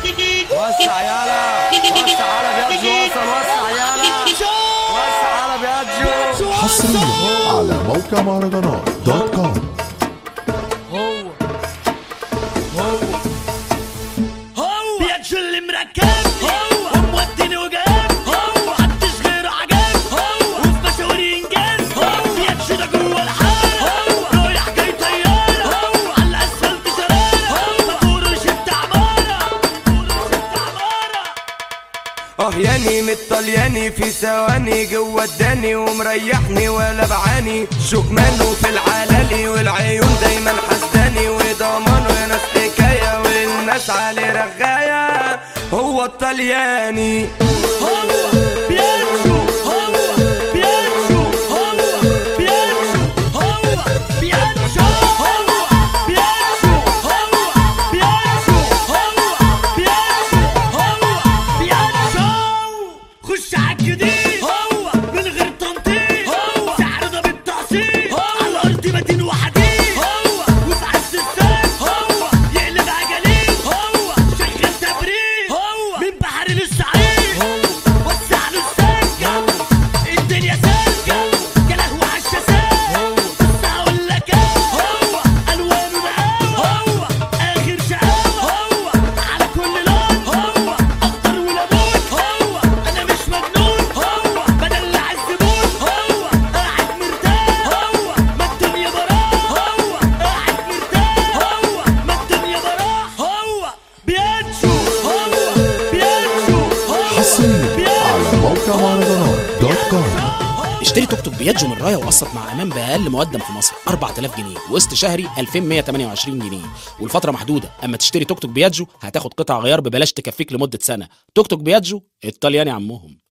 وسع يالا، وسع على بياجو، وسع يالا، وسع على بياجو. حصريا على موقع مهرجانات دوت كوم. هو بياجو اللي مركب، هو وموديني وجاب، هو محدش غيره عجب، هو وفي مشاوير انجاز، هو بياجو ده جوه الحال، هو رايح جاي طياره، هو على الاسفلت شراره، هو موتوره شد عماره، ياني متطلياني في ثواني جوه الداني ومريحني ولا بعاني، شكمانه في العلالي والعيون دايما حسداني، وضمانه يا ناس حكايه والناس عليه رغايه، هو الطلياني. هو بياجو، هو بياجو، هو بياجو، هو بياجو، هو بياجو، هو بياجو، هو بياجو، هو بياجو. خش عالجديد، هو من غير تنطيط، هو سعره ده بالتقسيط، على الارض متين وحديد، هو وفي عز السيف، هو يقلب عجليد، هو شغال تبريد، هو من بحر للصعيد، وسع له السكه الدنيا سالكه، يا لهوي عالشاسات، بس هقول لك هو الوانه نقاوه، هو اخر شقاوه، هو على كل لون، هو اخضر وليمون، هو انا مش مجنون، هو بدلع الزبون، هو قاعد مرتاح، هو ما الدنيا براح، هو قاعد مرتاح، هو ما الدنيا براح، هو بياجو، هو بياجو، هو حصريا على موقع مهرجانات دوت كوم. اشتري توك توك بياجو من رايا وقسط مع امان باقل مقدم في مصر 4000 جنيه وقسط شهري 2128 جنيه والفتره محدوده. اما تشتري توك توك بياجو هتاخد قطع غيار ببلاش تكفيك لمده سنه. توك توك بياجو الطلياني عمهم.